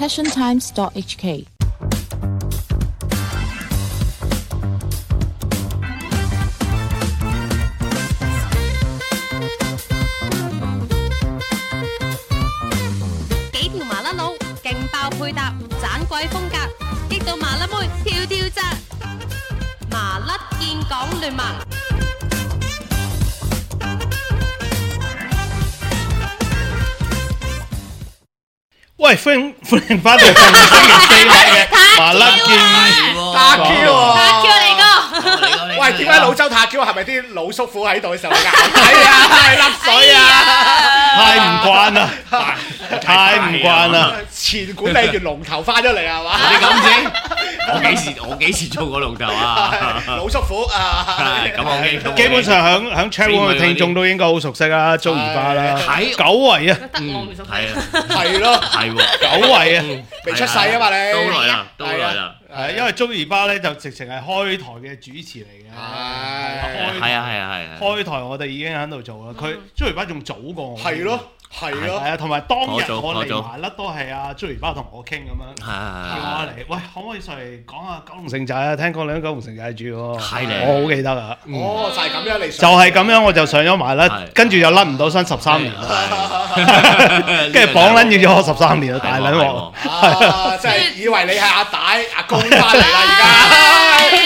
passiontimes.hk。 幾條麻甩佬，勁爆配搭，盞鬼風格，激到麻甩妹跳跳紮，麻甩見講聯盟。 喂，歡迎翻嚟，星期四嘅麻甩見打 Q 喎， 打 Q 嚟哥。 喂，點解老周打 Q 係咪啲老叔父喺度嘅時候咬底啊、甩水啊？ 太唔慣啦，太唔慣啦！ 前管理員龍頭翻咗嚟係嘛？ 你咁先，我幾時做過龍頭啊？ 老叔父啊， 咁我基本上響 chat room 嘅聽眾都應該好熟悉啦，租兒巴啦， 係久違啊， 得我唔熟悉。 係啊， 係咯， 係喎， 久違啊！ 未出世啊嘛你？ 都來啦，都來啦， 係因為租兒巴咧就直情係開台嘅主持嚟嘅， 係啊， 開台我哋已經喺度做啦，佢租兒巴仲早過我， 係咯，係咯， 係啊，同埋當日我做我嚟埋甩都係阿租兒巴同我傾咁樣，叫我嚟，喂，可唔可以上嚟講下九龍城寨啊？聽講你喺九龍城寨住喎， 係咧我好記得啊， 哦，就係咁樣你就係咁樣我就上咗埋甩，跟住又甩唔到身13年啦，跟住綁撚要咗我13年啊，大撚鑊！ 啊，即係以為你係阿大阿公翻嚟啦，而家歡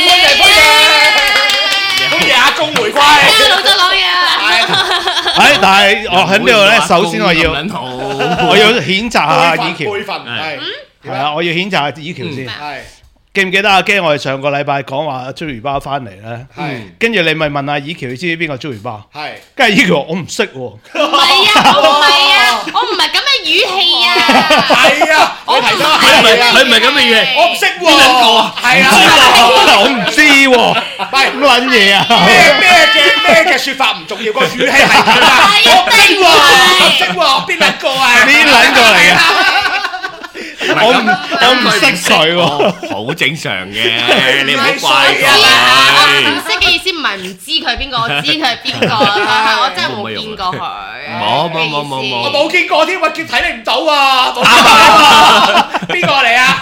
迎，歡迎阿公回歸。 老周講嘢啊！ 但係我喺呢度咧，首先我要譴責下以喬， 輩分係啊，我要譴責下以喬先。 係記唔記得阿基我哋上個禮拜講話租兒巴翻嚟咧？跟住你咪問阿以喬，你知唔知邊個租兒巴？ 係， 跟住以喬話我唔識喎。 唔係啊，我唔係咁嘅語氣啊。 係啊，我提咗佢唔係咁嘅語氣， 我唔識喎，係啊， 我唔知喎， 喂， 乜撚嘢啊？ 咩嘅説法唔重要，個語氣係點啊？我唔識喎，邊兩個啊？ 邊撚個嚟嘅？我唔識佢喎， 好正常嘅，你唔好怪唔佢。 識嘅意思唔係唔知佢係邊個，我知佢係邊個，我真係冇見過佢。 冇我冇見過添，我睇你唔到啊！邊個嚟啊？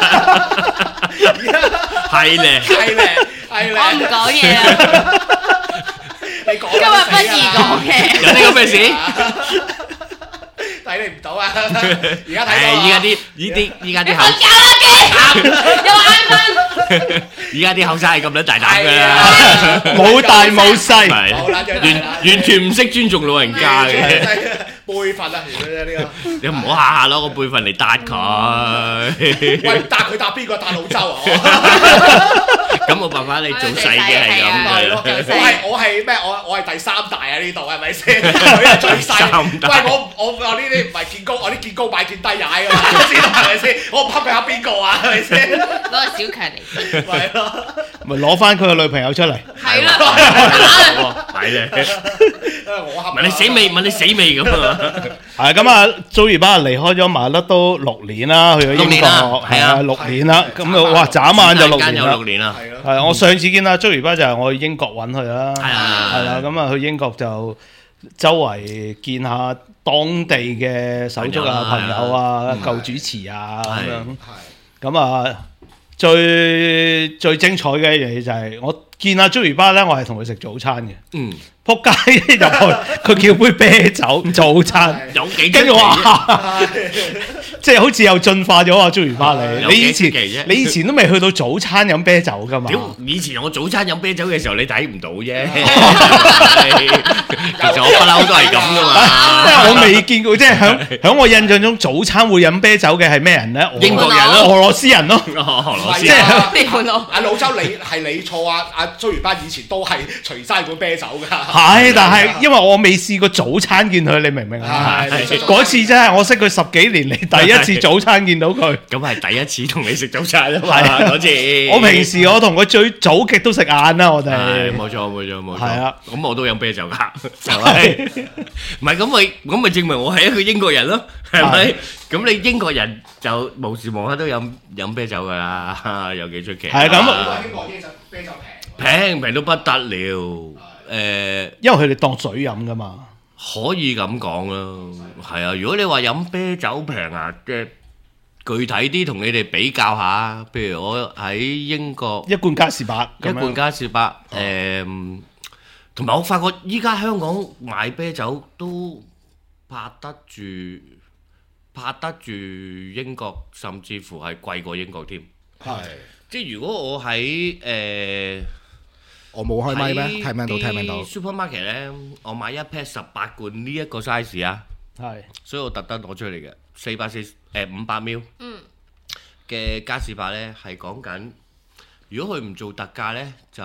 係咧， 我唔講嘢啊！ 你講今日不宜講嘅。 有啲咁嘅事。 睇你唔到啊！而家睇到啊！ 依家啲後， 搞啦機，又嗌翻。 依家啲後生係咁撚大膽㗎啦， 冇大冇細， 完全唔識尊重老人家嘅。 輩分啊，呢個你唔好下下攞個輩分嚟答佢。 喂，答佢答邊個？答老周啊！ 咁冇辦法，你做細嘅係咁係咯， 嘅。 我係咩？我係第三大啊！呢度係咪先？佢係最細。喂，我呢啲唔係見高，我啲見高擺見低踩㗎嘛，知道係咪先？我唔恰佢恰邊個啊？係咪先？ 攞個小強嚟。 係咯， 咪攞翻佢嘅女朋友出嚟。 係啦， 係咧， 我恰。 問你死未？問你死未咁啊？ 係咁啊，租兒巴離開咗麻甩都6年啦，去咗英國，係啊6年啦，咁啊哇眨眼就6年啦。 6年啦， 係我上次見阿租兒巴就係我去英國揾佢啦， 係啊， 係啦，咁啊去英國就周圍見下當地嘅手足啊、朋友啊、舊主持啊咁樣，咁啊最精彩嘅一樣嘢就係我見阿租兒巴咧，我係同佢食早餐嘅。仆街入去，佢叫杯啤酒早餐， 有幾跟住我話，即係好似又進化咗啊！租兒巴你以前都未去到早餐飲啤酒噶嘛？ 以前我早餐飲啤酒嘅時候，你睇唔到啫。其實我不嬲都係咁噶嘛。 我未見過，即係響我印象中，早餐會飲啤酒嘅係咩人咧？ 英國人咯， 俄羅斯人咯。 俄羅斯即係阿老周，你係你錯啊！阿租兒巴以前都係隨齋罐啤酒㗎。 係，但係因為我未試過早餐見佢，你明唔明啊？嗰次真係我識佢10幾年嚟第一次早餐見到佢。 咁係第一次同你食早餐啊嘛！嗰次我平時我同佢最早極都食晏啦，我哋。 冇錯。 係啊， 咁我都飲啤酒㗎，係咪？唔係咁咪證明我係一個英國人咯，係咪？咁你英國人就無時無刻都飲啤酒㗎啦，有幾出奇？ 係咁。 英國啤酒平到不得了。 因為佢哋當水飲噶嘛， 可以咁講啦，係啊。如果你話飲啤酒平啊，即係具體啲同你哋比較下，譬如我喺英國一罐嘉士伯咁樣， 一罐嘉士伯，同埋我發覺依家香港賣啤酒都拍得住英國，甚至乎係貴過英國添。 係， 即係如果我喺我冇開咪咩？聽唔聽到 supermarket 咧，我買一 pack 18罐呢一個 size 啊， 係， 所以我特登攞出嚟嘅500ml 嘅嘉士伯咧，係講緊，如果佢唔做特價咧，就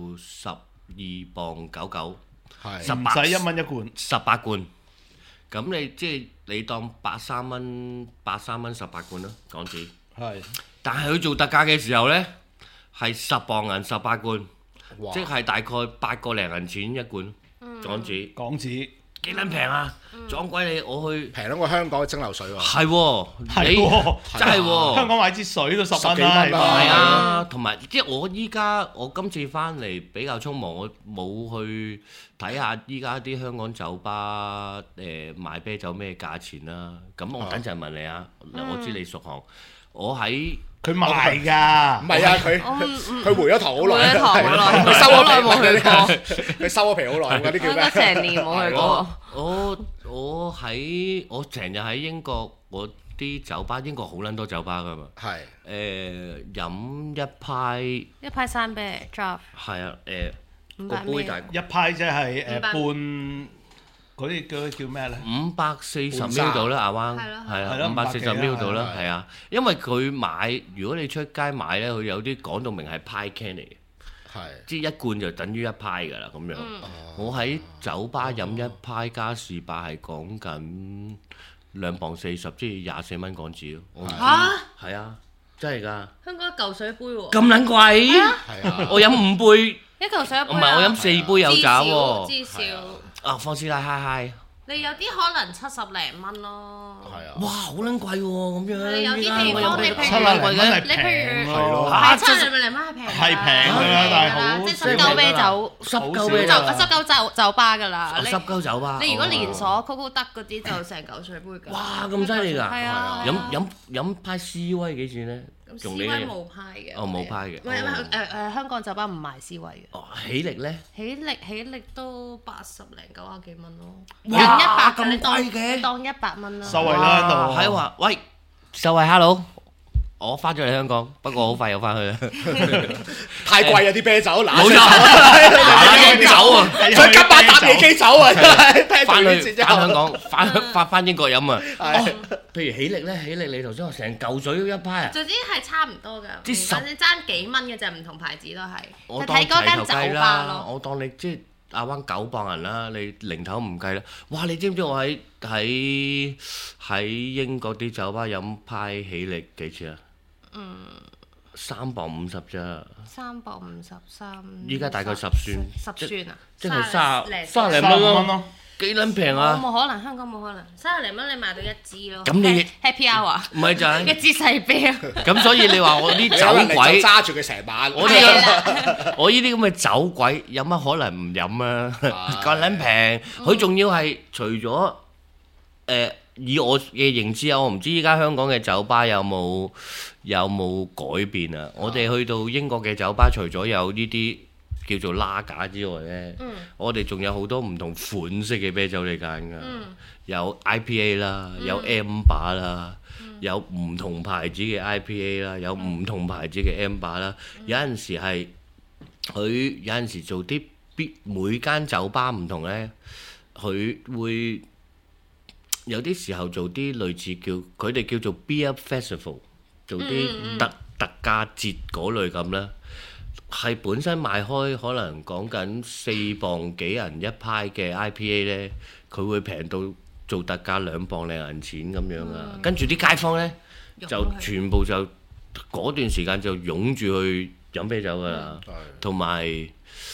12.99 係， 唔使1蚊一罐 ，18罐。咁你即係你當83蚊18罐啦，港紙。 係， 但係佢做特價嘅時候咧，係10磅銀18罐， 哇即係大概8個零銀錢一罐港紙。 港紙幾撚平啊！撞鬼你，我去平到過香港嘅蒸餾水喎。 係喎， 係你喎真係喎。 香港買支水都10蚊 10幾蚊啦係啊，同埋即係我今次翻嚟比較匆忙，我冇去睇下依家啲香港酒吧賣啤酒咩價錢啦。咁我等陣問你啊，我知你熟行，我喺佢賣㗎， 唔係啊，佢回咗堂好耐， 回咗堂好耐佢收咗皮好耐冇去過佢收咗皮好耐，嗰啲叫應該咩？ 成年冇去過。 我成日喺英國，我啲酒吧，英國好撚多酒吧㗎嘛。 係飲一派一派山啤 drop 係啊，個 500 杯大一派即係 500 半嗰啲叫咩咧？ 540ml 度啦，阿灣係咯係啊係咯 ，540ml 度啦， 係係啊，因為佢買，如果你出街買咧，佢有啲講到明係派 can 嚟嘅， 係即係一罐就等於一派㗎啦咁樣。我喺酒吧飲一派嘉士伯係講緊2磅40，即係24蚊港紙咯。我唔知嚇係啊，真係㗎， 香港一嚿水一杯喎， 咁撚貴？ 係啊， 我飲5杯， 一嚿水一杯啊。 唔係我飲4杯有至找少喎。 至少啊，放師奶嗨！ 你有啲可能70零蚊咯。 係啊， 哇，好撚貴喎咁樣。 你有啲依家地方你譬如 7零蚊係你譬如平係咯咯， 係70零蚊係平㗎， 係平㗎啦但係好即係濕鳩啤酒。 濕鳩好啤酒， 少啊濕鳩酒吧㗎啦，你濕鳩酒吧。 你如果連鎖 Coco 德嗰啲就成嚿水杯㗎。 哇，咁犀利㗎！ 係啊， 飲派 C 威幾錢咧？ 斯威冇派嘅。 哦冇派嘅唔係香港酒吧唔賣斯威嘅。 哦，喜力咧？ 喜力都80零90幾蚊咯， 哇 100你當咁貴嘅你當100蚊啦。 收惠啦喺度。 係話喂，秀慧 hello，我翻咗嚟香港，不過好快又翻去啦。 太貴啊啲啤酒， 冇錯，嗱啲酒啊， 再加把搭野機酒啊，真係聽翻完之後去翻香港，翻英國飲啊！譬如喜力咧，喜力你頭先話成嚿水一派啊！ 總之係差唔多㗎， 啲唔單止爭幾蚊嘅啫，唔同牌子都係。 我當係睇嗰間齊頭計酒吧啦， 咯。 我當你即係亞灣9磅銀啦，你零頭唔計啦。哇！你知唔知我喺英國啲酒吧飲派喜力幾錢啊？3磅50咋？ 3磅53。 依家大概10算 10算啊？ 即係30零 30 蚊蚊咯， 咯， 幾撚平我啊？ 冇可能，香港冇可能，30零蚊你買到一支咯。 咁你 Happy Hour 唔係就係一支細啤啊！ 咁，所以你話我啲有人酒嚟就鬼， 揸住佢成晚， 我係呢啦， 我呢啲咁嘅酒鬼有乜可能唔飲啊？ 係咁撚平，佢仲要係除咗以我嘅認知啊，我唔知依家香港嘅酒吧有冇改變啊？我哋去到英國嘅酒吧，除咗有呢啲叫做拉架之外呢，我哋仲有好多唔同款式嘅啤酒你揀㗎，有 IPA 啦，有 Amber 啦，有唔同牌子嘅 IPA 啦，有唔同牌子嘅 Amber 啦，有陣時係佢有陣時做啲每間酒吧唔同呢，佢會有啲時候做啲類似佢哋叫做 Beer Festival， 做啲特價節嗰類咁啦。係本身賣開可能講緊4磅幾銀一派嘅 IPA 呢，佢會平到做特價2磅零銀錢咁樣啊。跟住啲街坊呢，就全部就嗰段時間就湧住去飲啤酒㗎啦，同埋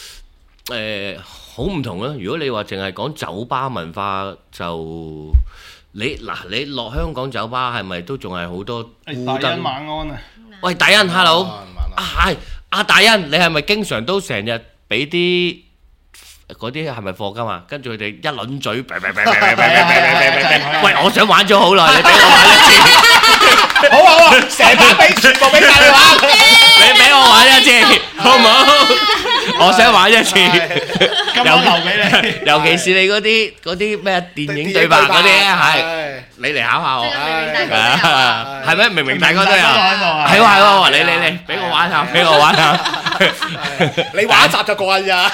好唔同啊！如果你話淨係講酒吧文化，就你落香港酒吧係咪都仲係好多大欣晚安啊！ 喂，大欣 hello，係阿大欣，你係咪經常都成日俾啲嗰啲係咪課金啊？跟住佢哋一輪嘴，喂，我想玩咗好耐，你俾我玩一次。 好啊，成班俾全部俾晒你玩。 俾我玩一次，好唔好？我想玩一次， 今晚留俾你。 尤其是你嗰啲咩電影對白嗰啲，係你嚟考下我，係咩？明明大家都有，係喎，你俾我玩下，俾我玩下。 你玩一集就過癮咋？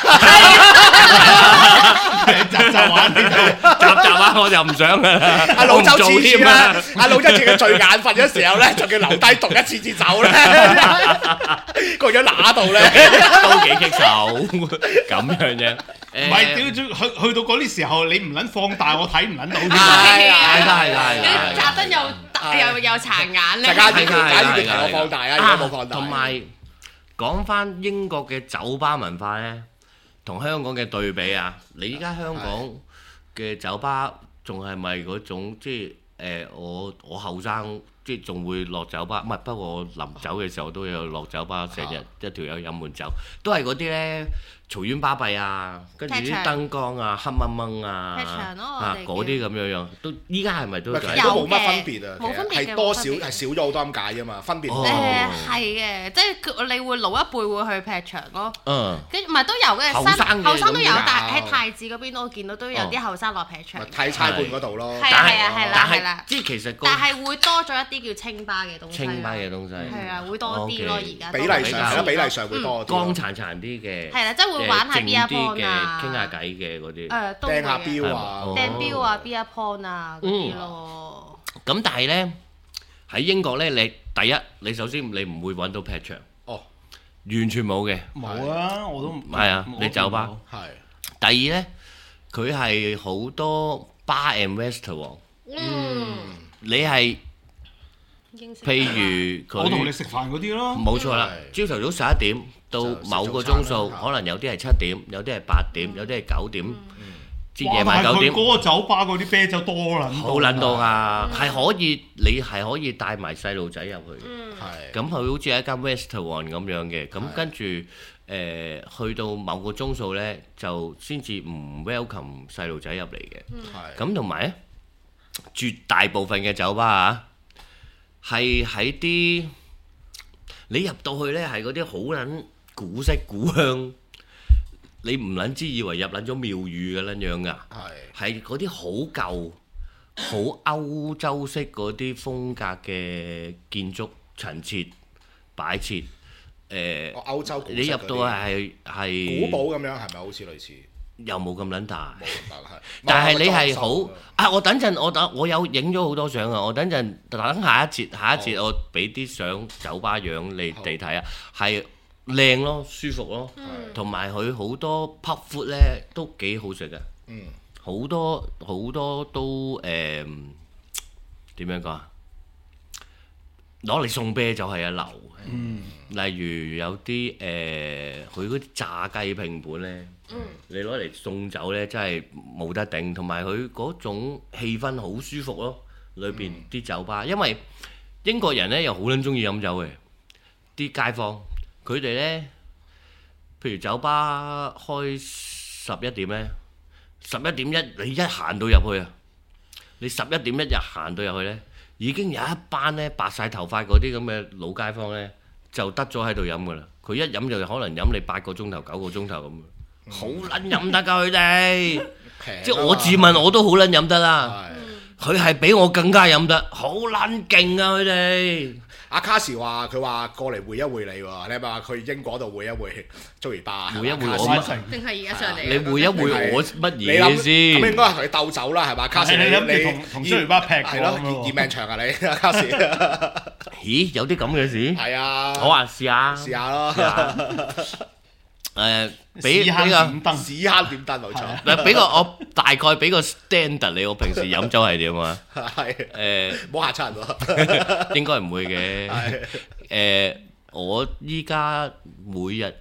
集玩集玩我就唔想噶啦。 阿老周我唔做次添啊咧，阿老周次佢最眼瞓嘅時候咧，仲要留低讀一次至走咧，個樣乸到咧， 都幾棘手咁樣啫。 唔係，去到嗰啲時候，你唔撚放大，我睇唔撚到添。 係扎得又大又殘眼咧。 大家要提我放大啊！如果冇放大， 同埋講翻英國嘅酒吧文化咧，同香港嘅對比啊，你依家香港嘅酒吧仲係咪嗰種即係我後生即係仲會落酒吧？唔係，不過我臨走嘅時候都有落酒吧，成日一條友飲滿酒，都係嗰啲咧嘈冤巴閉啊，跟住啲燈光啊黑掹掹啊，嗰啲咁樣，都依家係咪都其實都冇乜分別啊？ 冇分別嘅， 係多少係少咗好多咁解啫嘛，分別唔大。 係嘅，即係你會老一輩會去劈場咯。跟住唔係都有嘅，後生都有，但係喺太子嗰邊我見到都有啲後生落劈場。 睇差館嗰度咯。 係啦， 即係其實但係會多咗一啲叫清吧嘅東西。 清吧嘅東西係啊，會多啲咯，而家比例上會多啲。 光殘殘啲嘅。 係啦，即係會玩下 beer pong 啊， 傾下偈嘅嗰啲。 掟下標啊， 掟標啊 beer pong 啊嗰啲咯。 咁但係咧喺英國咧，你第一你首先你唔會揾到劈場，完全冇嘅。 冇啊，我都唔係啊，你酒吧係。 第二咧，佢係好多 bar and restaurant。你係譬如佢， 我同你食飯嗰啲咯。 冇錯啦，朝頭早11點到某個鐘數，可能有啲係7點，有啲係8點，有啲係9點，至夜晚9點。 嗰個酒吧嗰啲啤酒多撚到， 好撚到啊！係可以，你係可以帶埋細路仔入去。咁佢好似係一間 restaurant 咁樣嘅，咁跟住去到某個鐘數咧，就先至唔 welcome 細路仔入嚟嘅。咁同埋咧，絕大部分嘅酒吧啊，係喺啲你入到去咧，係嗰啲好撚古色古香，你唔撚知以為入撚咗廟宇嘅撚樣㗎，係嗰啲好舊、好歐洲式嗰啲風格嘅建築陳設擺設。 歐洲古式你入到係古堡咁樣，係咪好似類似？ 又冇咁撚大，但係你係好啊！我等陣我有影咗好多相啊！我等下一節我俾啲相酒吧樣你哋睇啊，係靚咯，舒服咯，同埋佢好多 pub food 咧都幾好食嘅，好多都點樣講啊？攞嚟送啤酒係一流嘅，例如有啲佢嗰啲炸雞拼盤咧，你攞嚟送酒咧真係冇得頂，同埋佢嗰種氣氛好舒服咯，裏邊啲酒吧，因為英國人咧又好撚中意飲酒嘅，啲街坊佢哋咧，譬如酒吧開11點咧，11點你一行到入去啊，你11點一日行到入去咧。已經有一班咧白晒頭髮嗰啲咁嘅老街坊咧，就得咗喺度飲噶啦。佢一飲就可能飲你8個鐘頭、9個鐘頭咁，好撚飲得㗎佢哋。即係我自問我都好撚飲得啦，佢係比我更加飲得，好撚勁啊佢哋。 阿卡士話佢話過嚟會一會你喎，你係咪話去英國度會一會Joey巴？ 會一會我乜？ 定係而家上嚟？ 你會一會我乜嘢先？ 咁應該係同你鬥酒啦，係嘛？卡士你同 Joey巴劈係咯，熱命場啊你卡士。 咦？有啲咁嘅事？ 係啊。 好啊，試下咯。 俾個屎坑點燈冇錯。 俾個我大概俾個 standard 你，我平時飲酒係點啊？ 係唔好嚇親人喎。 應該唔會嘅。我依家每日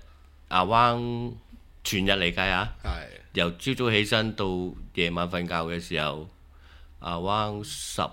around全日嚟計啊，由朝早起身到夜晚瞓覺嘅時候around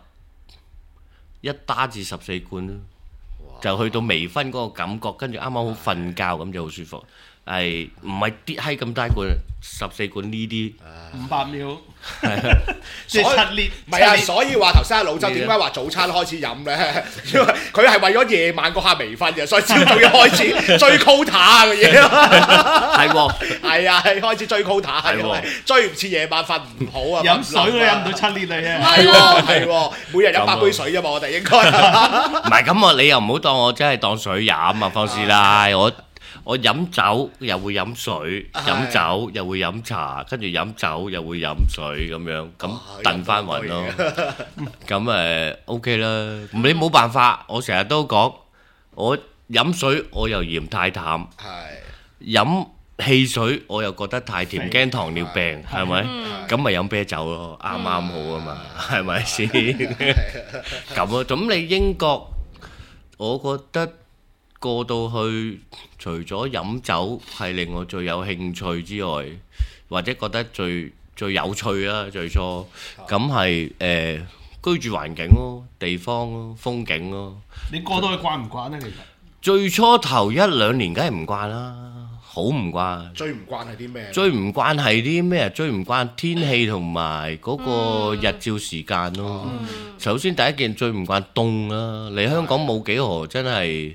11打至14罐，就去到微醺嗰個感覺，跟住啱啱好瞓覺咁就好舒服。 係唔係啲閪咁低罐14罐呢啲 500秒， 即係7列。唔係啊，所以話頭先阿老周點解話早餐開始飲咧？因為佢係為咗夜晚嗰下未瞓嘅，所以朝早要開始追 quota 嘅嘢咯。 係喎， 係啊，開始追 quota 係喎，追唔切夜晚瞓唔好啊！ 飲水都飲唔到7列嚟啊！ 係喎係喎，每日100杯水啫嘛，我哋應該。 唔係咁啊！你又唔好當我真係當水飲啊，方師奶，我飲酒又會飲水，飲酒又會飲茶，跟住飲酒又會飲水咁樣，咁燉翻勻咯。咁OK 啦，你冇辦法。我成日都講，我飲水我又嫌太淡，飲汽水我又覺得太甜，驚糖尿病，係咪？咁咪飲啤酒咯，啱啱好啊嘛，係咪先？咁啊，咁你英國，我覺得過到去，除咗飲酒係令我最有興趣之外，或者覺得最有趣啦，最初咁係居住環境咯、地方咯、風景咯。 你過到去慣唔慣呢？其實最初頭1-2年梗係唔慣啦，好唔慣。 最唔慣係啲咩？ 最唔慣係啲咩？最唔慣天氣同埋嗰個日照時間咯。首先第一件最唔慣凍啦，嚟香港冇幾何真係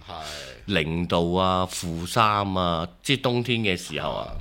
0度啊、-3啊，即係冬天嘅時候啊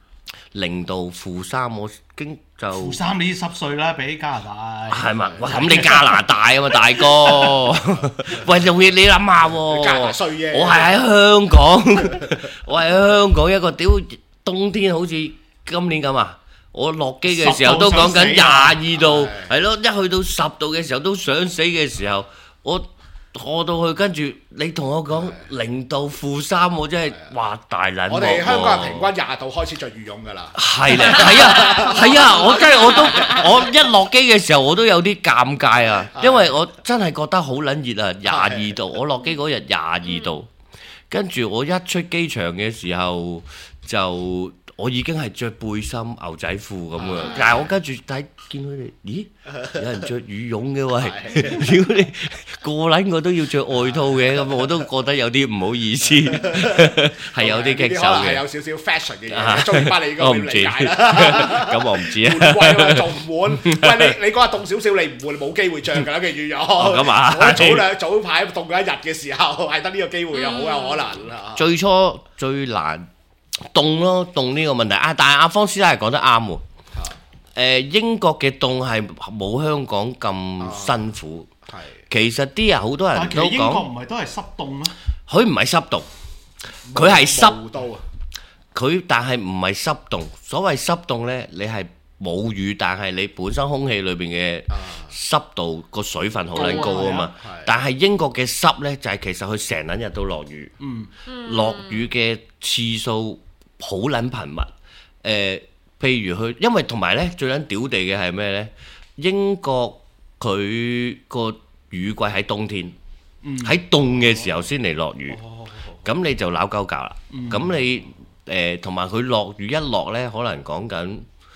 ，0度-3，我經就 -3你濕碎啦，比加拿大係嘛？哇！咁你加拿大啊嘛，大哥，喂，你諗下喎， 加拿大衰啫， 我係喺香港，我係喺香港一個屌冬天，好似今年咁啊！我落機嘅時候都講緊22度，係咯，一去到10度嘅時候都想死嘅時候，我坐到去，跟住你同我講0度-3，我真係哇大撚！ 我哋香港人平均20度開始着羽絨㗎啦。 係咧，係啊！我一落機嘅時候我都有啲尷尬啊，因為我真係覺得好撚熱啊，22度。我落機嗰日22度，跟住我一出機場嘅時候就。我已經係着背心、牛仔褲咁樣，但係我跟住睇見佢哋，咦？有人着羽絨嘅喂，如果你個撚個都要着外套嘅，咁我都覺得有啲唔好意思，係有啲棘手嘅。 係有少少 fashion 嘅嘢，中意翻你嗰邊理解啦。 咁我唔知啊。 換季仲唔換？喂，你嗰日凍少少，你唔換冇機會着㗎啦嘅羽絨。咁啊，我早排凍咗1日嘅時候，係得呢個機會，又好有可能啦。 最初最難。凍咯，凍呢個問題啊！但係阿方師奶係講得啱喎。英國嘅凍係冇香港咁辛苦。其實啲人好多人都講， 英國唔係都係濕凍咩？ 佢唔係濕凍，佢係濕。佢但係唔係濕凍。所謂濕凍呢，你係冇雨，但係你本身空氣裏邊嘅濕度個水分好撚高啊嘛。但係英國嘅濕呢，就係其實佢成撚日都落雨。落雨嘅次數好撚頻密，譬如佢，因為同埋咧最撚屌地嘅係咩咧？英國佢個雨季喺冬天，喺凍嘅時候先嚟落雨，咁你就鬧鳩教啦。咁你同埋佢落雨一落咧，可能講緊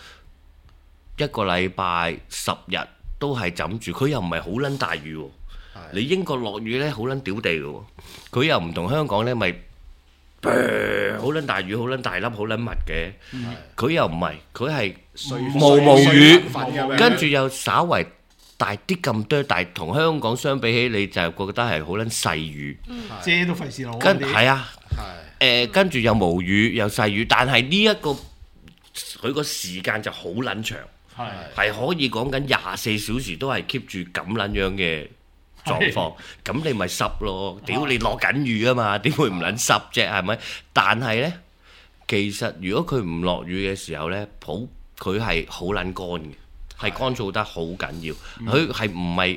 1個禮拜10日都係枕住，佢又唔係好撚大雨喎。你英國落雨咧好撚屌地嘅喎，佢又唔同香港咧咪。好撚大雨，好撚大粒，好撚密嘅。佢又唔係，佢係毛雨，跟住又稍為大啲咁多，但係同香港相比起，你就覺得係好撚細雨。 遮都費事攞。 係啊，跟住又毛雨又細雨，但係呢一個佢個時間就好撚長，係可以講緊24小時都係 keep 住咁撚樣嘅狀況，咁你咪濕咯，屌你落緊雨啊嘛，點會唔撚濕啫？係咪？但係呢，其實如果佢唔落雨嘅時候呢，佢係好撚乾嘅，係乾燥得好緊要。佢係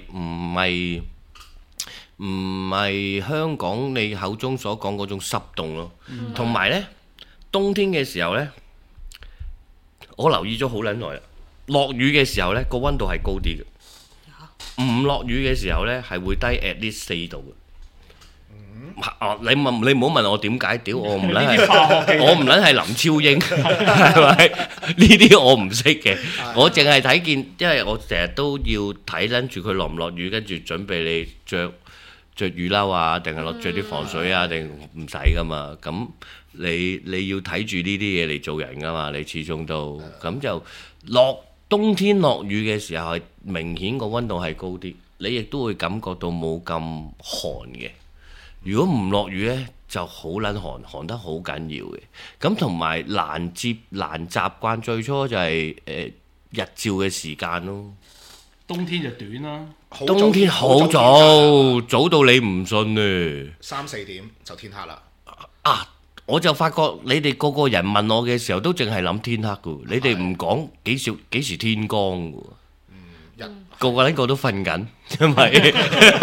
唔係香港你口中所講嗰種濕凍咯。同埋呢，冬天嘅時候呢，我留意咗好撚耐啦，落雨嘅時候呢，個溫度係高啲嘅。唔落雨嘅時候呢，係會低 at least 4度嘅。你唔好問我點解？屌我唔撚係林超英，係咪？呢啲我唔識嘅，我淨係睇見，因為我成日都要睇撚住佢落唔落雨，跟住準備你着雨褸啊，定係着啲防水啊，定唔使噶嘛？咁你要睇住呢啲嘢嚟做人噶嘛，你始終都咁就冬天落雨嘅時候係明顯個溫度係高啲，你亦都會感覺到冇咁寒嘅。如果唔落雨呢，就好撚寒得好緊要嘅。咁同埋難習慣最初就係日照嘅時間咯。 冬天就短啦， 冬天好早到你唔信咧 ，3-4點就天黑啦。 我就發覺你哋個個人問我嘅時候都淨係諗天黑嘅，你哋唔講幾時天光嘅。個個都瞓緊，因為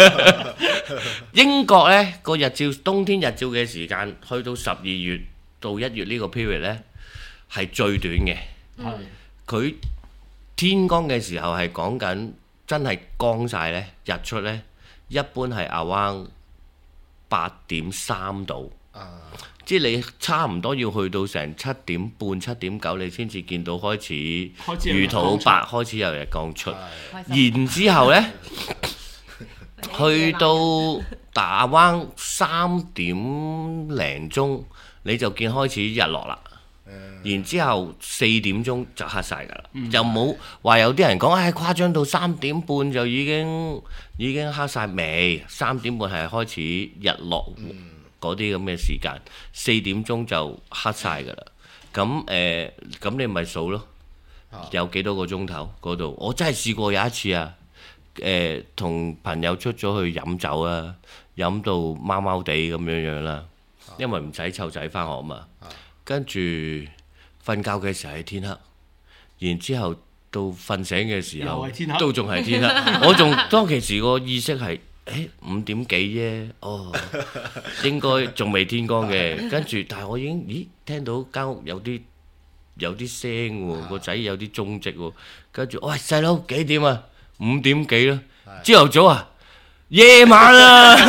英國呢個冬天日照嘅時間去到12月到1月呢個 period 呢係最短嘅。佢天光嘅時候係講緊真係光晒呢，日出呢一般係 around 8.3度。即係你差唔多要去到成7點半、7點9，你先至見到開始魚肚白，開始有日光出。然之後呢，去到大灣3點零鐘，你就見開始日落啦。然之後4點鐘就黑晒㗎啦，就冇話有啲人講誇張到3點半就已經黑晒未？3點半係開始日落。嗰啲咁嘅時間，4點鐘就黑晒㗎啦。咁你咪數咯，有幾多個鐘頭嗰度？我真係試過有一次啊，同朋友出咗去飲酒啊，飲到貓貓地咁樣啦，因為唔使湊仔返學嘛。跟住瞓覺嘅時候係天黑，然之後到瞓醒嘅時候都仲係天黑。我仲當其時個意識係。5點幾啫，應該仲未天光嘅。跟住，但係我已經聽到間屋有啲聲喎，個仔有啲蹤跡喎。跟住，喂細佬幾點啊？5點幾啦，朝頭早啊，夜晚啊，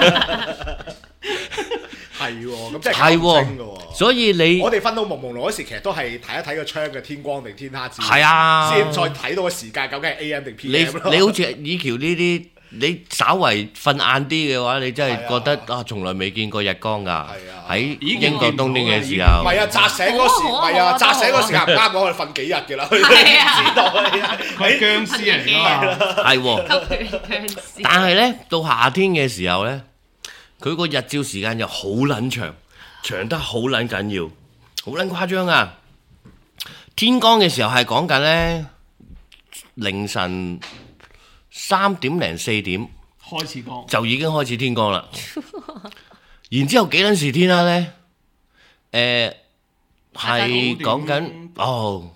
係喎，咁即係咁精嘅喎。 所以我哋瞓到朦朦朧嗰時，其實都係睇一睇個窗嘅天光定天黑先。 係啊， 先再睇到個時間究竟係 AM 定 PM 咯。 你好似以橋呢啲。你稍為瞓晏啲嘅話，你真係覺得從來未見過日光㗎。喺英國冬天嘅時候， 唔係啊，扎醒嗰時，唔係啊，扎醒嗰時間唔啱我，瞓幾日嘅啦。知道佢僵屍嚟㗎嘛？ 係喎。但係呢，到夏天嘅時候呢，佢個日照時間又好撚長，長得好撚緊要，好撚誇張啊！天光嘅時候係講緊呢，凌晨3點零4點開始光， 就已經開始天光啦。然之後幾撚時天黑呢？係講緊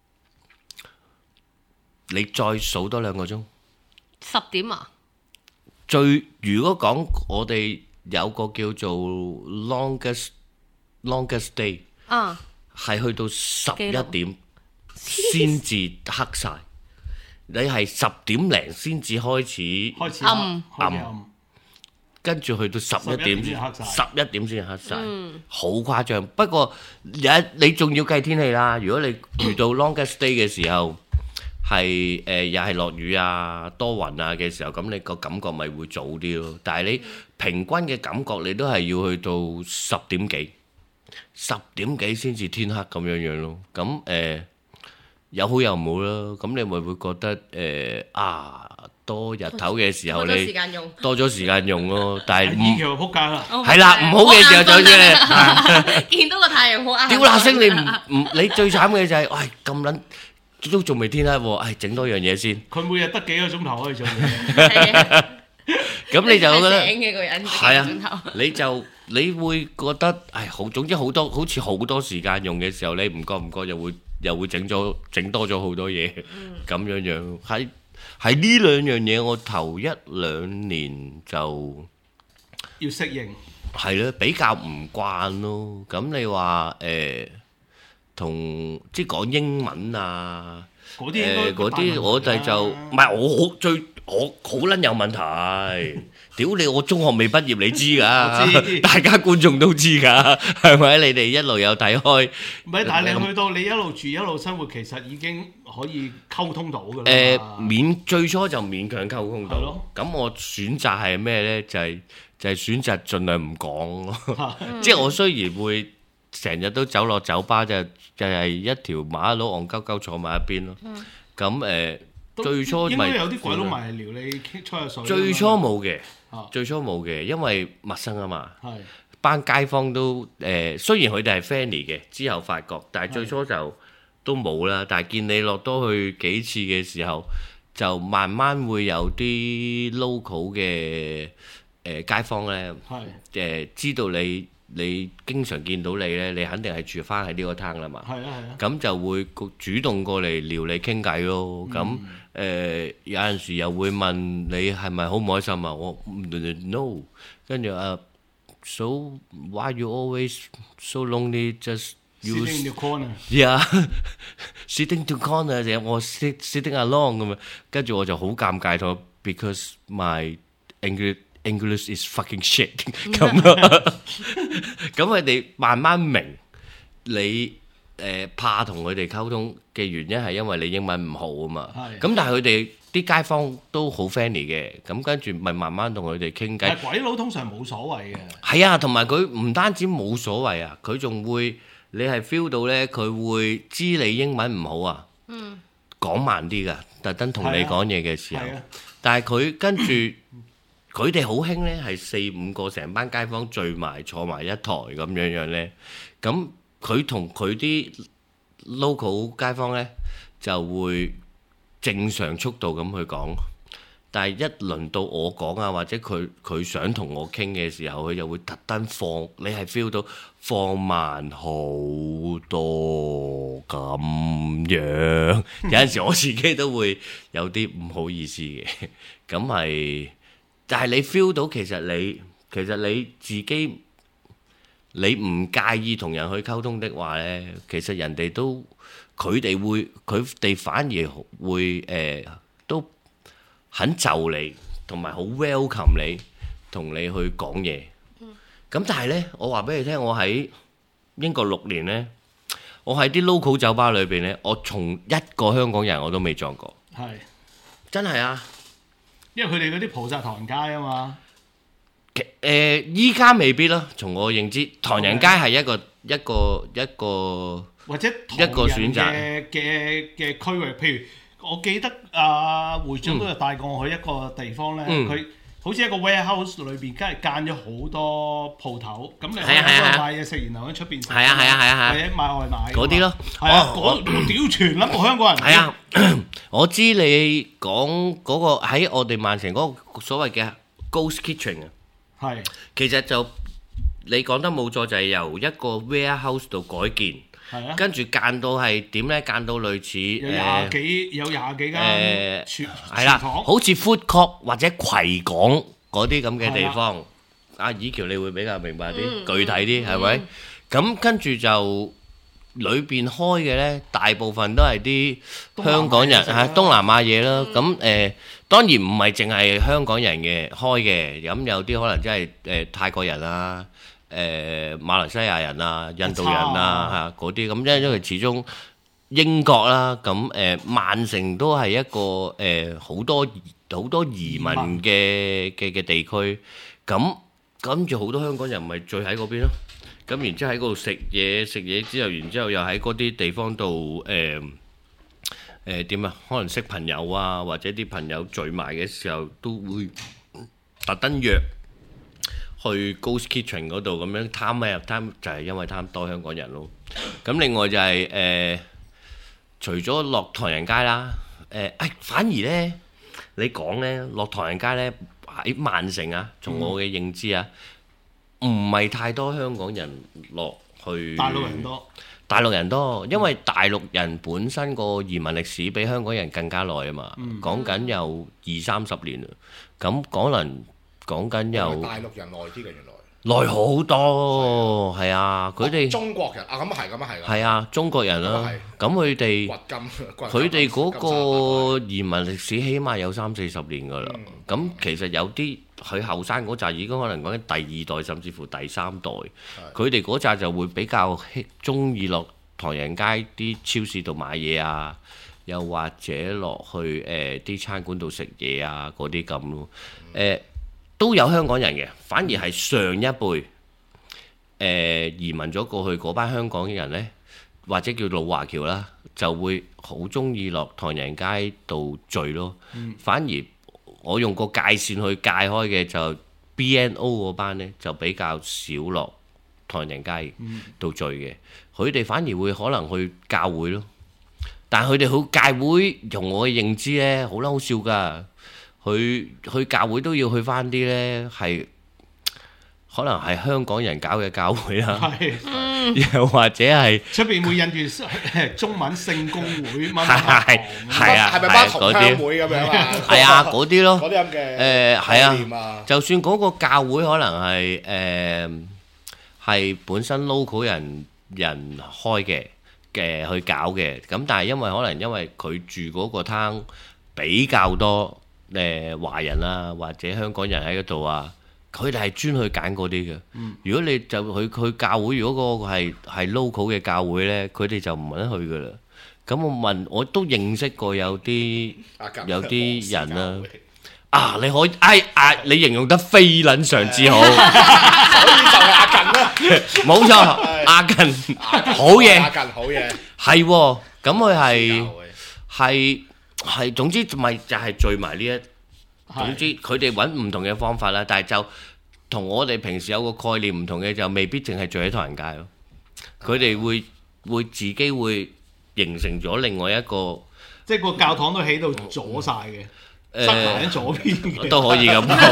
你再數多2個鐘 ，10點啊？ 如果講我哋有個叫做 longest day，係去到11點先至黑晒。你係10點零先至開始暗，跟住去到11點先黑晒，好誇張。不過你仲要計天氣啦。如果你遇到 longest day 嘅時候，係又係落雨啊、多雲啊嘅時候，咁你個感覺咪會早啲咯。但係你平均嘅感覺，你都係要去到10點幾先至天黑咁樣咯。咁有好有唔好啦，咁你咪會覺得多日頭嘅時候你多咗時間用咯，但係以後撲街啦， 係啦，唔好嘅時候就啫。 見到個太陽好啱。 屌嗱聲，你最慘嘅就係，喂咁撚都仲未天黑喎，整多樣嘢先。 佢每日得幾個鐘頭可以做嘢， 咁你就覺得醒嘅個人係啊，你會覺得總之好似好多時間用嘅時候，你唔覺又會整多咗好多嘢，咁樣係呢兩樣嘢，我頭1-2年就要適應， 係咯，比較唔慣咯。咁你話同即係講英文啊，嗰啲我哋就唔係我好撚有問題。屌你！我中學未畢業，你知㗎？大家觀眾都知㗎，係咪？你哋一路有睇開。 唔係，但係你去到你一路住一路生活，其實已經可以溝通到㗎啦。 最初就勉強溝通到。咁我選擇係咩咧？就係選擇盡量唔講咯。即係我雖然會成日都走落酒吧就係一條馬路戇鳩鳩坐埋一邊咯。咁最初應該有啲鬼佬埋嚟撩你吹下水。 最初冇嘅，因為陌生啊嘛。班街坊都雖然佢哋係 friendly 嘅，之後發覺，但係最初就都冇啦。但係見你落多去幾次嘅時候，就慢慢會有啲 local 嘅街坊咧，知道你經常見到你咧，你肯定係住翻喺呢個攤啦嘛。咁就會主動過嚟撩你傾偈咯。咁有陣時又會問你係咪好唔開心啊？我 no， 跟住So why you always so lonely? Just sitting in the corner. Yeah, sitting to corner 就我 sitting alone 咁樣，跟住我就好尷尬咗 ，because my English is fucking shit 咁咁佢哋慢慢明你怕同佢哋溝通嘅原因係因為你英文唔好啊嘛。咁但係佢哋啲街坊都好 friendly 嘅，咁跟住咪慢慢同佢哋傾偈。 但係鬼佬通常冇所謂嘅。 係啊，同埋佢唔單止冇所謂啊，佢仲會你係 feel 到咧，佢會知你英文唔好啊，講慢啲㗎，特登同你講嘢嘅時候。但係佢跟住佢哋好興咧，係4-5個成班街坊聚埋坐埋一台咁樣咧，咁佢同佢啲 local 街坊咧就會正常速度咁去講，但係一輪到我講啊，或者佢想同我傾嘅時候，佢就會特登放，你係 feel 到放慢好多咁樣。有陣時我自己都會有啲唔好意思嘅，咁係，但係你 feel 到其實你自己你唔介意同人去溝通的話咧，其實人哋都。佢哋反而會都很就你，同埋好 welcome 你，同你去講嘢。咁但係呢，我話俾你聽，我喺英國6年呢，我喺啲 local 酒吧裏邊呢，我從一個香港人我都未撞過。係，真係啊！ 因為佢哋嗰啲葡撻唐人街啊嘛。 依家未必咯。從我認知，唐人街係一個。 或者一個選擇嘅區域，譬如我記得會長都有帶過我去一個地方咧，佢好似一個 warehouse 裏邊，梗係間咗好多鋪頭，咁你喺度買嘢食，然後喺出邊食，或者買外賣嗰啲咯。 係啊，屌全粒個香港人。係啊， 我知你講嗰個喺我哋曼城嗰個所謂嘅 ghost kitchen 啊，係其實就你講得冇錯，就係由一個 warehouse 度改建。跟住間到係點咧？間到類似有廿幾間係啦，好似 food court 或者葵港嗰啲咁嘅地方。阿以橋你會比較明白啲，具體啲係咪？咁跟住就裏邊開嘅咧，大部分都係啲香港人嚇東南亞嘢啦。咁當然唔係淨係香港人嘅開嘅，咁有啲可能真係泰國人啊。馬來西亞人啊、印度人啊嚇嗰啲咁，因為始終英國啦，咁曼城都係一個好多移民嘅地區，咁跟住好多香港人咪聚喺嗰邊咯，咁然之後喺嗰度食嘢之後，然之後又喺嗰啲地方度點啊？可能識朋友啊，或者啲朋友聚埋嘅時候都會特登約。去 Ghost Kitchen 嗰度咁樣貪就係因為貪多香港人咯。咁另外就係除咗落唐人街啦，反而咧你講咧落唐人街咧喺曼城啊，從我嘅認知啊，唔係太多香港人落去。大陸人多，因為大陸人本身個移民歷史比香港人更加耐啊嘛。講緊有20-30年啦，咁可能。講緊有大陸人耐啲嘅，原來耐好多，係啊！佢哋中國人啊，咁啊係， 係啊，中國人啦。咁佢哋嗰個移民歷史起碼有30-40年㗎啦。咁其實有啲佢後生嗰紮已經可能講緊第2代甚至乎第3代，佢哋嗰紮就會比較中意落唐人街啲超市度買嘢啊，又或者落去啲餐館度食嘢啊嗰啲咁咯，都有香港人嘅，反而係上一輩移民咗過去嗰班香港人呢，或者叫老華僑啦，就會好中意落唐人街度聚咯。反而我用個界線去界開嘅就 BNO 嗰班呢，就比較少落唐人街度聚嘅。佢哋反而會可能去教會咯。但係佢哋去教會，從我嘅認知呢，好嬲笑㗎。去教會都要去翻啲呢，係可能係香港人搞嘅教會啦，又或者係出邊會印住中文聖公會， 係啊， 係咪班同鄉會咁樣啊？ 係啊，嗰啲咯， 嗰啲咁嘅係啊，就算嗰個教會可能係本身 local 人開嘅去搞嘅，咁但係因為佢住嗰個攤比較多華人啊或者香港人喺嗰度啊。佢哋係專去揀嗰啲嘅。如果你就去教會，如果個係 local 嘅教會呢，佢哋就唔揾去噶啦。咁我都認識過有啲人啦。你可以你形容得非撚常之好，所以就係阿近啦。 冇錯，阿近好嘢， 阿近好嘢， 係喎。咁佢係總之咪就係聚埋呢一。總之佢哋揾唔同嘅方法啦，但係就同我哋平時有個概念唔同嘅，就未必淨係聚喺唐人街咯。佢哋會自己會形成咗另外一個， 即係個教堂都起到左晒嘅，塞埋喺左邊嘅， 都可以咁講。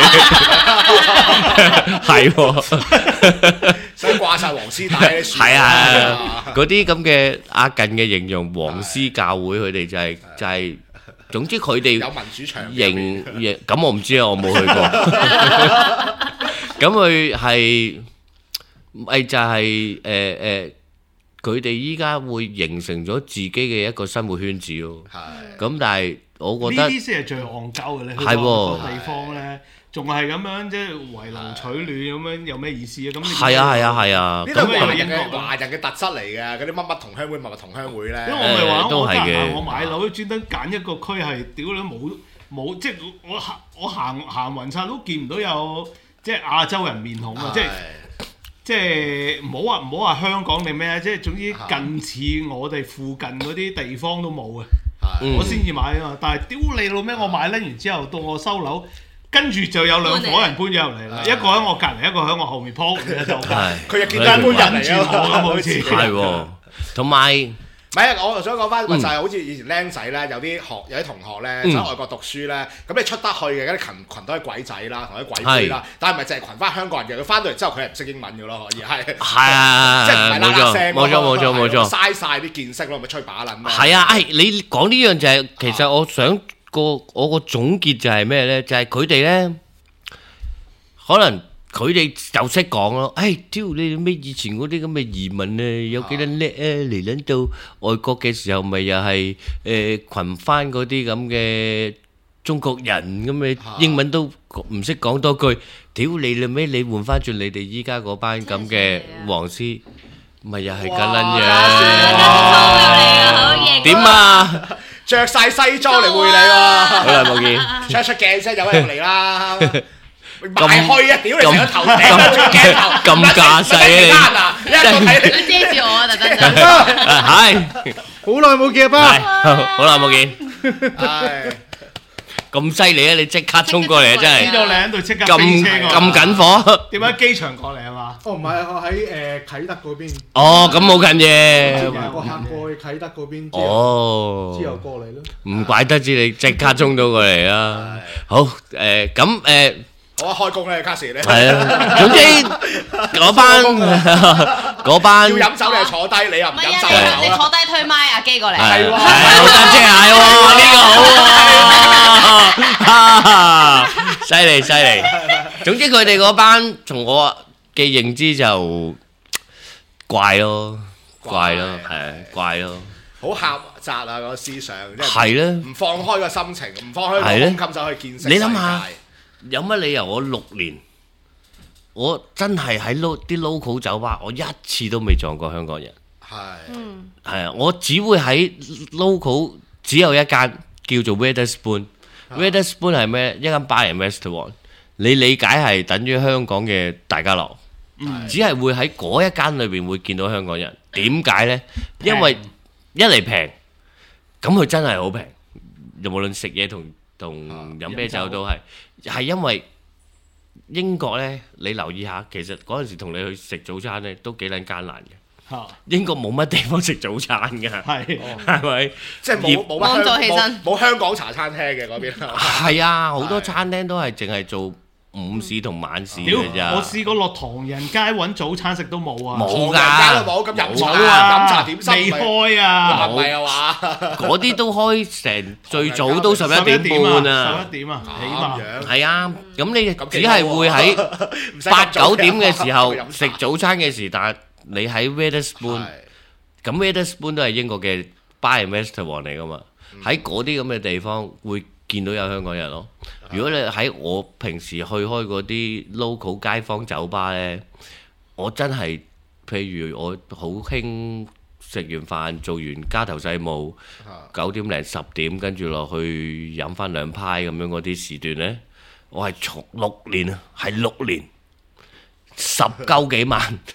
係喎， 所以掛晒黃絲帶。 係啊，嗰啲咁嘅阿近嘅形容黃絲教會，佢哋就係。總之佢哋有民主牆咁我唔知啊，我冇去過。咁佢係咪就係佢哋依家會形成咗自己嘅一個生活圈子咯。咁但係我覺得呢啲先係最戇鳩嘅咧。係喎，地方咧仲係咁樣即係圍爐取暖咁樣，有咩意思啊？咁係啊， 呢個係華人嘅特質嚟嘅，嗰啲乜同鄉會、乜同鄉會咧。 因為我咪話都係嘅。 我買樓專登揀一個區係屌你冇，即係我行勻晒都見唔到有即係亞洲人面孔啊！即係唔好話香港定咩啊！即係總之近似我哋附近嗰啲地方都冇嘅，我先至買啊嘛！但係屌你老咩！我買撚完之後到我收樓。跟住就有兩夥人搬咗入嚟啦，一個喺我隔離，一個喺我後面鋪嘅就佢又見到一搬人嚟啊！好似係喎，同埋唔係啊！我就想講翻，就係好似以前僆仔咧，有啲同學咧喺外國讀書咧，咁你出得去嘅嗰啲群都係鬼仔啦，同啲鬼妹啦，但係唔係淨係群翻香港人嘅？佢翻到嚟之後，佢係唔識英文嘅咯，可以係即係唔係啦啦聲， 冇錯， 嘥晒啲見識咯，咪吹把撚咩？ 係啊！你講呢樣就係其實我想。我個總結就係咩呢？就係佢哋呢，可能佢哋就識講咯。屌你咩以前嗰啲咁嘅移民啊，有幾多叻啊！嚟撚到外國嘅時候，咪又係群翻嗰啲咁嘅中國人咁嘅英文都唔識講多句。屌你啦咩？你換翻轉你哋依家嗰班咁嘅黃絲，咪又係咁撚樣？點啊？ 着晒西裝嚟會你喎， 好耐冇見， 出鏡先有人嚟啦，埋去啊！屌你成個頭頂住鏡頭， 咁架勢啊！ 一個睇你遮住我啊！特登係， 好耐冇見啊！ 好耐冇見，咁犀利啊！你即刻衝過嚟啊！真係， 知道你喺度即刻咁緊火， 點解機場過嚟啊嘛？ 唔係，我喺啟德嗰邊。 咁冇近嘅。 個客過去啟德嗰邊。之後過嚟咯。 唔怪得知你即刻衝到過嚟啦。好咁我開工咧，卡士咧。 係啊，總之嗰班要飲酒你就坐低，你又唔飲酒。 你坐低推麥阿基過嚟。 係喎， 好親切係喎，呢個好喎，犀利。總之佢哋嗰班，從我嘅認知就怪咯，係怪咯。 好狹窄啊！個思想， 係咧， 唔放開個心情，唔放開個胸襟就去見識世界。 你諗下，有乜理由我6年，我真係喺啲 local 酒吧，我一次都未撞過香港人。係啊，我只會喺 local 只有一間叫做 Wetherspoon。Wetherspoon 係咩？一間 bar and restaurant。你理解係等於香港嘅大家樂。 只係會喺嗰一間裏邊會見到香港人。點解呢？因為一嚟平，咁佢真係好平，無論食嘢同飲啤酒都係因為英國呢，你留意下，其實嗰陣時同你去食早餐呢，都幾撚艱難嘅。英國冇乜地方食早餐㗎，係咪？即係冇香港茶餐廳嘅嗰邊。 係啊，好多餐廳都係淨係做午市同晚市嘅咋。 我試過落唐人街揾早餐食都冇啊， 冇㗎， 咁飲茶點心未開啊， 唔係啊嘛？ 嗰啲都開成最早都11點半啊 ，11點啊，起碼係啊。咁你只係會喺8、9點嘅時候食早餐嘅時，但係你喺 Wetherspoon， 咁 Wetherspoon 都係英國嘅 Bar and Restaurant 嚟噶嘛？喺嗰啲咁嘅地方會見到有香港人咯。如果你喺我平時去開嗰啲 local 街坊酒吧呢，我真係譬如我好興食完飯做完家頭細務，9點零10點跟住落去飲翻2派咁樣嗰啲時段呢，我係從6年啊，係6年。10幾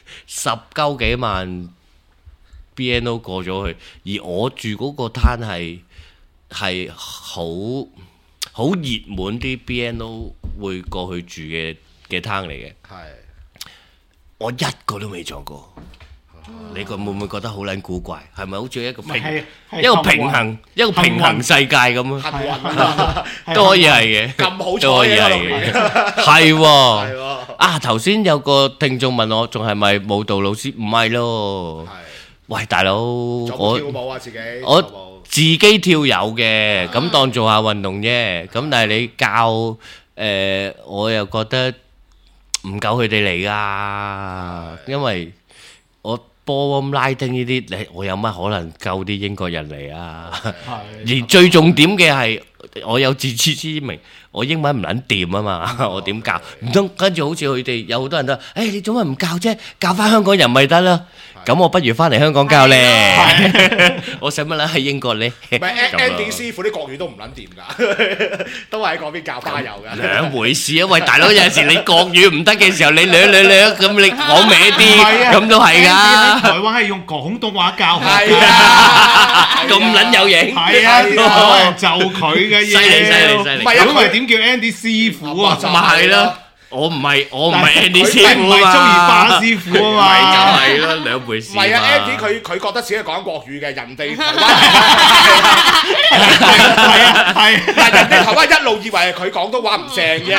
萬 BNO 過咗去，而我住嗰個攤係好熱門啲 BNO 會過去住嘅攤嚟嘅。我一個都未撞過。你會唔會覺得好撚古怪？係咪好似一個平衡世界咁啊？都可以係嘅， 咁好彩都可以係嘅，係喎。啊！頭先有個聽眾問我，仲係咪舞蹈老師？唔係咯。喂，大佬，我跳舞啊， 自己跳有嘅，咁當做下運動啫。咁但係你教我又覺得唔夠佢哋嚟㗎，因為我波拉丁呢啲，我有乜可能救啲英國人嚟啊？而最重點嘅係，我有自知之明，我英文唔撚掂啊嘛，我點教？唔通跟住好似佢哋有好多人都話，你做乜唔教啫？教翻香港人咪得啦。咁我不如翻嚟香港教咧。我使乜撚喺英國咧？ 唔係 Andy 師傅啲國語都唔撚掂㗎，都係喺嗰邊教花油㗎。 兩回事啊！喂，大佬，有陣時你國語唔得嘅時候，你兩咁你講歪啲，咁都係㗎。 台灣係用廣東話教學㗎， 咁撚有型。 係啊，啲台灣人就佢嘅嘢。 犀利。 咁咪點叫 Andy 師傅啊？ 咪係咯。我唔係 Andy 師傅啊嘛， 唔係中意巴師傅啊嘛， 就係咯，兩回事。 唔係啊 ，Andy 佢覺得自己講國語嘅，人哋台灣係，但係人哋台灣一路以為係佢廣東話唔正啫。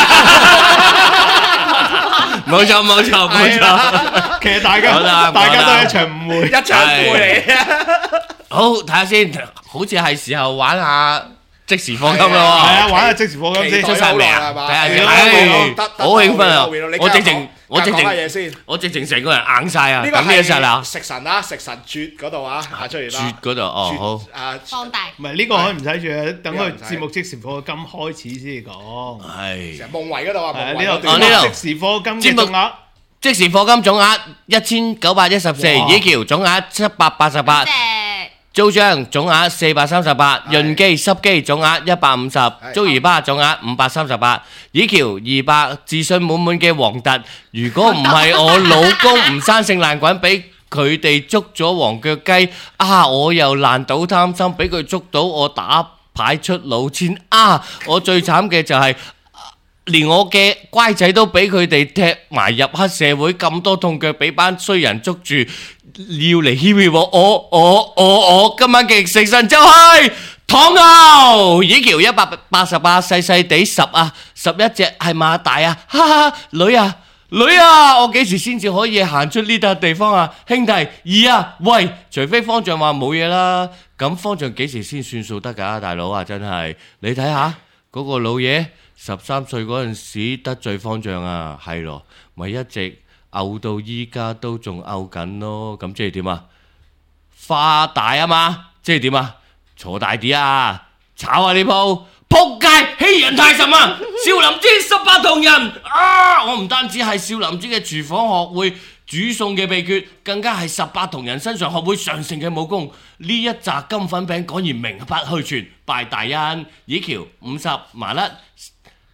冇錯。 其實大家都係一場誤會， 一場誤會嚟。 好，睇下先，好似係時候玩下即時課金咯喎， 係啊，玩下即時課金先， 出晒未啊？睇下先，好興奮啊！我直情成個人硬晒啊！咁呢一陣啊， 食神絕嗰度啊，出嚟啦！ 絕嗰度哦，好。 放大。 唔係呢個可以唔使住啊，等佢節目即時課金開始先講。 係。 夢維嗰度啊， 呢度即時課金嘅總額， 即時課金總額1914，以橋總額788。租章總額438，潤機濕機總額150，租姨巴總額538，以橋200，自信滿滿嘅黃特，如果唔係我老公唔生性爛滾，俾佢哋捉咗黃腳雞啊！我又爛賭貪心，俾佢捉到我打牌出老千啊！我最慘嘅就係連我嘅乖仔都俾佢哋踢埋入黑社會，咁多痛腳俾班衰人捉住。要嚟欺騙我今晚嘅食神就係糖牛，以橋188，細細地11隻係馬大啊！哈哈，女啊，我幾時先至可以行出呢笪地方啊？兄弟二啊，喂，除非方丈話冇嘢啦，咁方丈幾時先算數得㗎？大佬啊，真係你睇下嗰個老嘢13歲嗰陣時得罪方丈啊，係咯，咪一直漚到依家都仲漚緊咯，咁即係點啊？花大啊嘛，即係點啊？坐大啲啊，炒下呢鋪，仆街欺人太甚啊！少林寺18銅人啊！我唔單止係少林寺嘅廚房學會煮餸嘅秘訣，更加係18銅人身上學會上乘嘅武功。呢一紮金粉餅果然名不虛傳，拜大恩。以橋50麻甩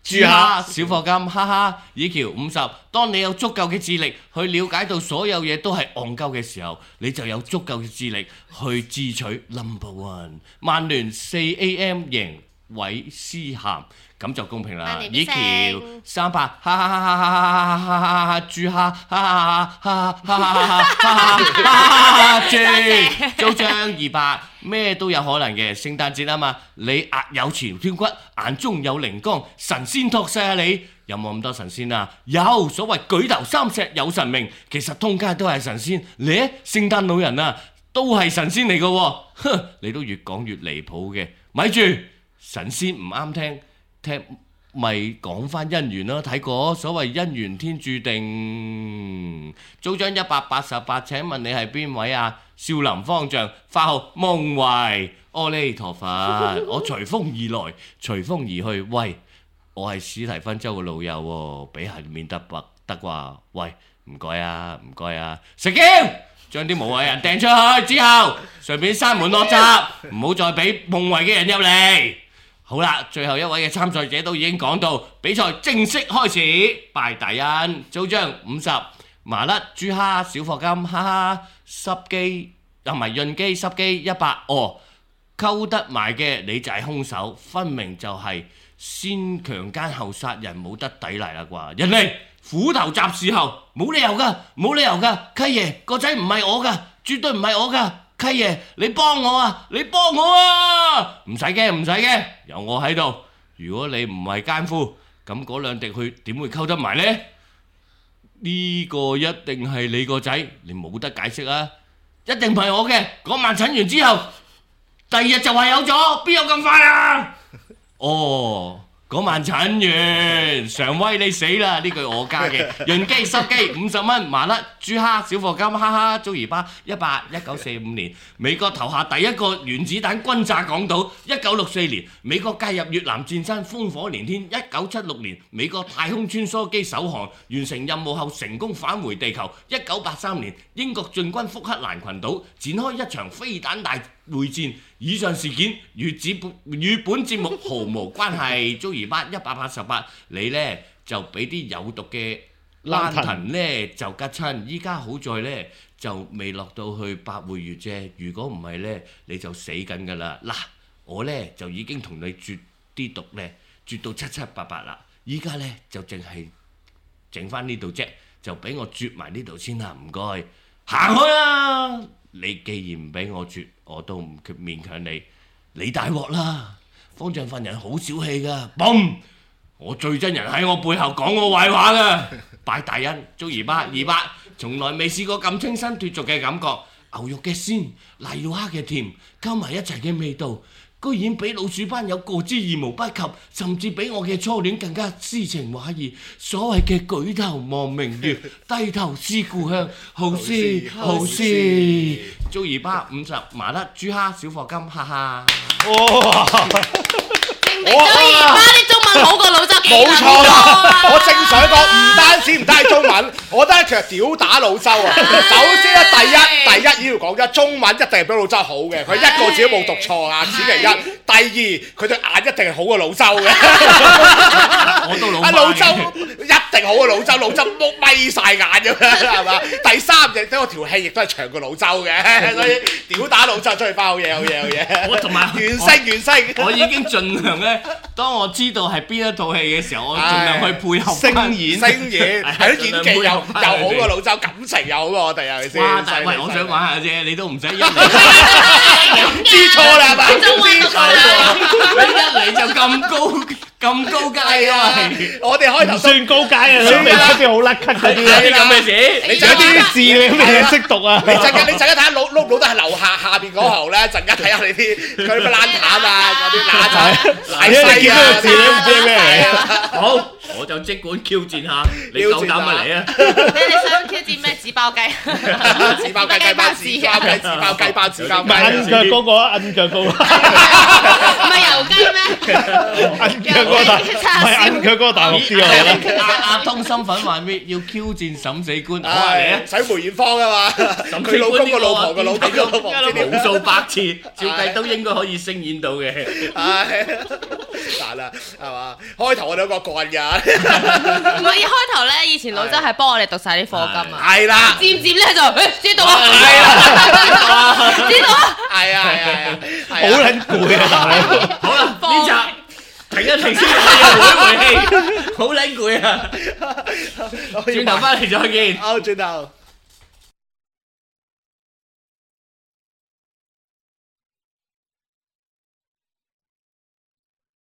豬蝦小課金，哈哈！以橋50，當你有足夠嘅智力去了解到所有嘢都係戇鳩嘅時候，你就有足夠嘅智力去智取 No.1。曼聯4 AM 贏韋斯咸，咁就公平啦。以橋300，哈哈哈哈哈哈哈哈哈！豬蝦，哈哈哈哈哈哈哈哈！豬租張200。咩都有可能嘅，聖誕節啊嘛，你額有朝天骨，眼中有靈光，神仙託世啊你，有冇咁多神仙啊？有，所謂舉頭三尺有神明，其實通街都係神仙，你聖誕老人啊都係神仙嚟嘅喎，哼，你都越講越離譜嘅，咪住，神仙唔啱聽咪講翻姻緣咯，睇過所謂姻緣天注定。租張188，請問你係邊位啊？少林方丈，法號夢維，阿彌陀佛。我隨風而來，隨風而去。喂，我係史提芬州嘅老友喎，俾下面得啩？喂，唔該啊，食蕉，將啲無謂人掟出去之後，順便閂門落閘，唔好再俾夢維嘅人入嚟。好啦，最後一位嘅參賽者都已經講到，比賽正式開始，拜大恩，租張50，麻甩豬蝦小課金，哈哈，濕機又唔係潤機濕機100，哦，溝得埋嘅你就係兇手，分明就係先強姦後殺人，冇得抵賴啦啩，人哋虎頭閘伺候，冇理由噶，契爺個仔唔係我噶，絕對唔係我噶。契爺，你幫我啊！唔使驚，有我喺度。如果你唔係奸夫，咁嗰兩滴血點會溝得埋呢？呢個一定係你個仔，你冇得解釋啊！一定唔係我嘅。嗰晚診完之後，第二日就話有咗，邊有咁快啊？哦。嗰晚診完，常威你死啦！呢句我加嘅。潤機濕機50蚊，麻甩豬蝦小課金，哈哈，租兒巴100。1945年，美國投下第一個原子彈轟炸港島。1964年，美國介入越南戰爭，烽火連天。1976年，美國太空穿梭機首航，完成任務後成功返回地球。1983年，英國進軍福克蘭群島，展開一場飛彈大會戰。以上事件與本節目毫無關係。租兒巴188，你呢就俾啲有毒嘅蘭藤呢就吉親，依家好在呢就未落到去百會穴啫。如果唔係呢，你就死緊㗎啦。嗱，我呢就已經同你絕啲毒呢，絕到778啦。依家呢就淨係整翻呢度啫，就俾我絕埋呢度先啦。唔該，行開啦！你既然唔俾我絕，我都唔勉強你。你大鑊啦！方丈份人好小氣噶，嘣！我最憎人喺我背後講我壞話噶。拜大恩，租兒巴200，從來未試過咁清新脫俗嘅感覺。牛肉嘅鮮，瀨尿蝦嘅甜，溝埋一齊嘅味道，居然比老鼠班友過之而無不及，甚至比我嘅初戀更加詩情畫意。所謂嘅舉頭望明月，低頭思故鄉，好詩。租兒巴50，麻甩豬蝦小課金，哈哈。哇！ 證明租兒巴啲中文好過老周幾多？ 冇錯啦！我正想講，唔單止中文，我覺得其實屌打老周啊！首先咧，第一要講嘅中文一定係比老周好嘅，佢一個字都冇讀錯啊！此其一。第二，佢對眼一定係好過老周嘅。 我都老周一定好過老周，老周眯晒眼咁樣，係嘛？第三，亦都我條氣亦都係長過老周嘅，所以屌打老周出去翻好嘢。 我同埋原聲， 我已經盡量咧，當我知道係邊一套戲嘅時候，我盡量去配合聲演，係咯，演技又好過老周，感情又好過我哋，係咪先？ 哇！但係喂，我想玩下啫，你都唔使一嚟， 知錯啦係嘛？知錯啦！ 你一嚟就咁高階啊！ 我哋開頭算高階啊，都未出啲好甩咳嗰啲啊！ 啲咁嘅事， 你有啲字你未識讀啊！ 你陣間睇下撈到係樓下邊嗰行咧，陣間睇下你啲嗰啲咩爛彈啊，嗰啲爛仔、爛西啊！ 字你唔知咩？ 好，我就即管挑戰下，你夠膽咪嚟啊！ 你想挑戰咩？紙包雞、 紙包雞、雞包紙包， 唔係摁腳嗰個啊，摁腳嗰個， 唔係油雞咩？ 摁腳嗰個大，唔係摁腳嗰個大陸啲啊！ 阿通心粉話咩？要挑戰審死官，我話嚟啊！ 使梅艷芳啊嘛，佢老公個老婆個老婆， 無數百次，照計都應該可以聲演到嘅。 難啦，係嘛？開頭我哋個幹㗎， 唔係一開頭咧，以前老周係幫我哋讀晒啲課金啊， 係啦， 漸漸咧就知道啊，係啦， 知道啊， 係啊， 好撚攰啊！ 好啦，呢集停一停先，回氣，好撚攰啊！轉頭翻嚟再見。 好，轉頭。